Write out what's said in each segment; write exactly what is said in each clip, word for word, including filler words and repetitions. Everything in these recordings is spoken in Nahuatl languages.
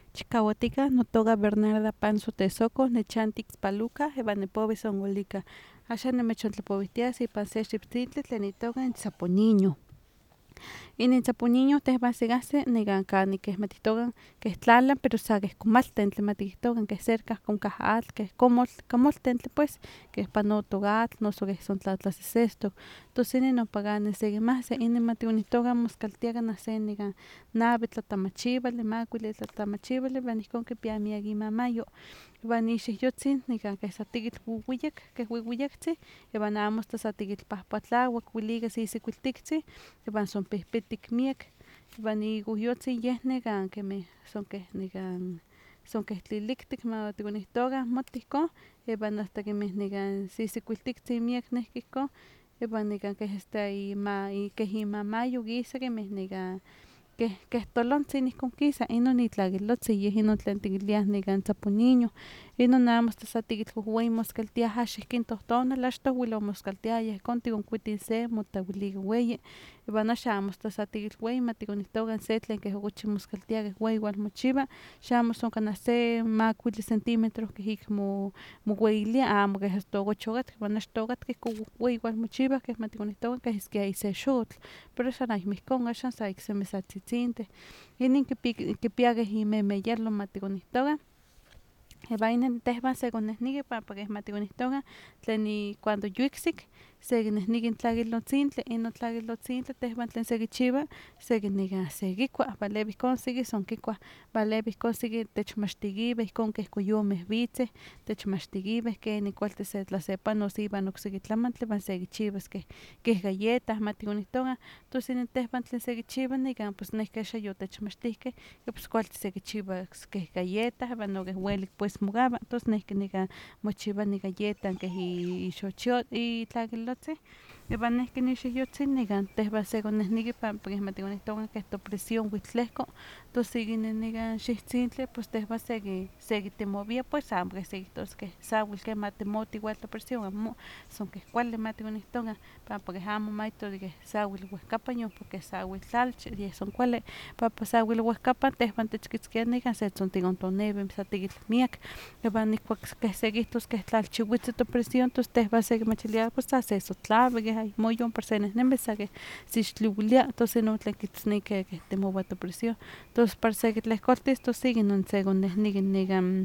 Chikawatika notoka Bernarda Panzo Tezoco nechanti Ixpaluca iwan nipowi Songolika axan nimechontlapowihtia ipan se xiwtzintli tlen itoka Tzaponiño. Inin tzaponiño tehwan sekahsi nekan kanik keh matihtokan keh tlala pero sa keh komaltentli matikihtokan keh cerca onkah atl keh komotl kamoltentli pues keh panotok atl noso keh son tlatlasesestok tos inin ompa kanih sekinmahsi inin matikonihtokan moskaltia kanah se nekan nawi tlatamachiwali makuili tlatamachiwali iwan ihkon kipia miak imamayo iwan ixiwyotzin nekan keh sa tikitl wiwiyak keh wiwiyaktzin iwan amo asta sa tikitl pahpatlawak wilika sisikuiltiktzin iwan son pihpitik miek iwan ikuwyotzin yeh nekan kemih son keh nekan son keh tliliktik matikonihtokan moti ihkon iwan hasta kemih nekan sisikuiltiktzin miek nehki ihkon iwan nekan keh asta ima keh imamayo kisa kemih nekan keh keh tolontzin ihkon kisa inon itlakilotzin yeh inon tlen tikiliah nekan tzaponiño inon amo asta sa tikitl wehweyi moskaltia axan ihkin tohtonal achtoh wel omoskaltiaya ihkon tikonkuitin se motawilika weyi iwan axan amo asta sa tikitl weyi matikonihtokan se tlen keh okachi moskaltia keh weyi walmochiwa xamo son kanah se makuili centimetro keh ik mo moweyilia amo keh asta okachi okatka iwan achtoh okatka ihkon wehweyi walmochiwa keh matikonihtokan keh yeskia ik se xotl pero axan ayemo ihkon axan sa iksemi sa tzitzintih inin kipi kipia keh imemeyelo matikonihtokan iwan inin tehwan sekonnehneki pampa keh matikonihtokan tlen i cuando yuiksik sekinehneki tlakilotzintli inon tlakilotzintli tehwan tlen sekichiwa seki nekan sekikua palewi ihkon siki son kikuah palewi ihkon siki techmachtikiweh ihkon keh koyomeh witzeh techmachtikiweh kenin kualtis se tlasepanos iwan okseki tlamantli iwan sekichiwas keh keh galleta matikonihtokan tos inin tehwan tlen sekichiwa nekan pues nehki axan yotechmachtihkeh pues kualtis sekichiwas keh galleta iwan no keh welik pues mokawa tos nehki nekan mochiwa galleta keh ixochio itlakilotzin iwan nehki ixiwyotzin nekan tehwan sekonnehneki pampa keh matikonihtokan keh topresión witlehko tos ik inin nekan xiwtzintli pues tehwan seki sekitemowia pues amo keh sekihtos keh sawil kemah temoti igual topresión amo son keh kuali matikonihtokan pampa keh amo maito de keh sawil wehkapan nion keh sawil tlalchi yeh son kuali pampa sawil wehkapan tehwan techkitzkia nekan setzontikontonewi sa tikitl miak iwan ihkuak keh sekihtos keh tlalchiwitzi topresión tos tehwan sekimachilia pues sa sesotlawi keh ayekmo para se nehnemi sa keh sixtliwilia tos inon tlen kijtosneki keh temowa topresión tos para sekitlehkoltis tos ik inon sekonnehneki nekan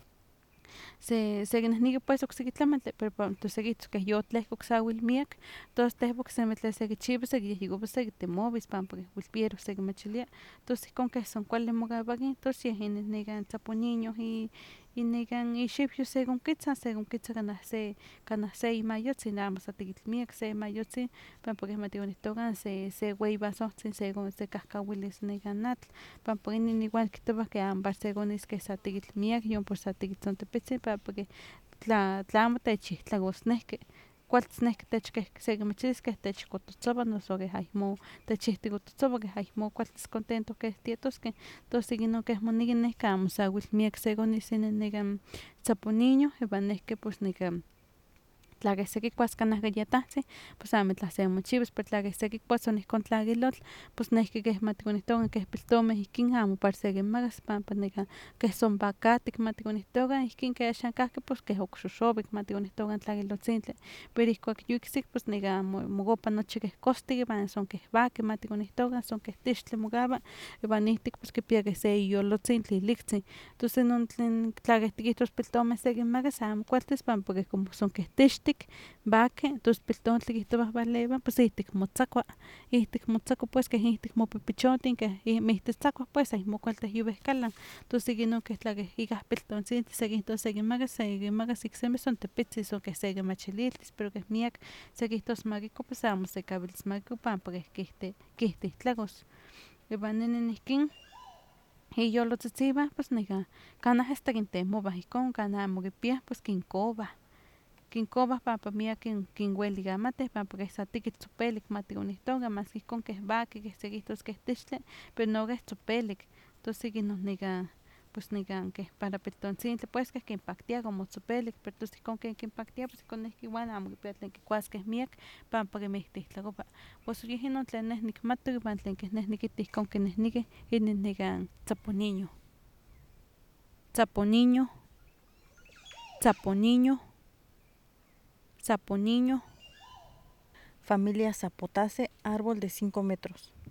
se sekinehneki pues okseki tlamantli pero tos sekihtos keh yotlehkok sawil miak tos tehwan oksemi tlen sekichiwas sekiyejyekowa sekitemowis pampa keh wilwiero sekimachilia tos ihkon keh son kuali mokawaki tos yeh inin nekan tzaponiño i inekan ixiwyo sekonkitza sekonkitza kanah se kanah se imayotzin amo sa tikitl miak se imayotzin pampa keh matikonihtokan se se weyi vasohtzin sekon sekahkawilis nekan atl pampa inin igual kihtowah ke amo para sekonis keh sa tikitl miak yon por sa tikitzontepitzin pampa keh tla tlamo techihtlakos nehki kualtis nehki tech keh sekimachilis keh techkototzowa noso keh ayekmo techihtikototzowa keh ayekmo kualtis contentoh keh tietoskeh tos ik inon keh moneki nehki amo sawil miak sekonis inin nekan tzaponiño iwan nehki pues nekan tla keh sekikuas kanah galletahtzin pues amitlah semochiwas pero tla keh sekikuas son ihkon tlakilotl pues nehki keh matikonihtokan keh piltomeh ihkin amo para sekinmakas pampa nekan keh son pakatik matikonihtokan ihkin keh axan kahki pues keh okxoxowik matikonihtokan tlakilotzintli pero ihkuak yuiksik pues nekan mokopa nochi keh kostik iwan son keh waki matikonihtokan son keh tixtli mokawa iwan ihtik pues kipia keh se iyolotzin tliliktzin tos inon tlen tla keh tikihtos piltomeh sekinmakas amo kualtis pampa keh como son keh tixtik waki tos piltontli kihtowah walewa pues ihtik motzakua ihtik motzakua pues keh ihtik mopipichotin keh ihtik tzakua pues ayekmo kualtih yowehkalan tos ik inon keh tla keh ikah piltontzintli sekihtos sekinmakas sekinmakas iksemi son tepitzin son keh sekimachililtis pero keh miak sekihtos makikua pues amo sekawilis makikua pampa keh kihti kihtitlakos iwan inin ihkin iyolotzitziwan pues nekan kanah asta kintemowah ihkon kanah amo kipiah pues kinkowah kinkowah pampa miak kin kinwelikamateh pampa keh sa tikitl tzopelik matikonihtokan maski ihkon keh waki keh sekihtos keh tixtli pero no keh tzopelik tos ik inon nekan pues nekan keh para piltontzintli pues keh kinpaktia como tzopelik pero tos ihkon ken kinpaktia pues ihkon nehki igual amo kipia tlen kikuaskeh miak pampa kinmihtihtlakowa pos yeh inon tlen neh nikmatok iwan tlen keh neh nikiti ihkon kinehnekih inin nekan tzaponiño. Zaponiño, Zaponiño, Zaponiño. Familia Zapotace, árbol de cinco metros.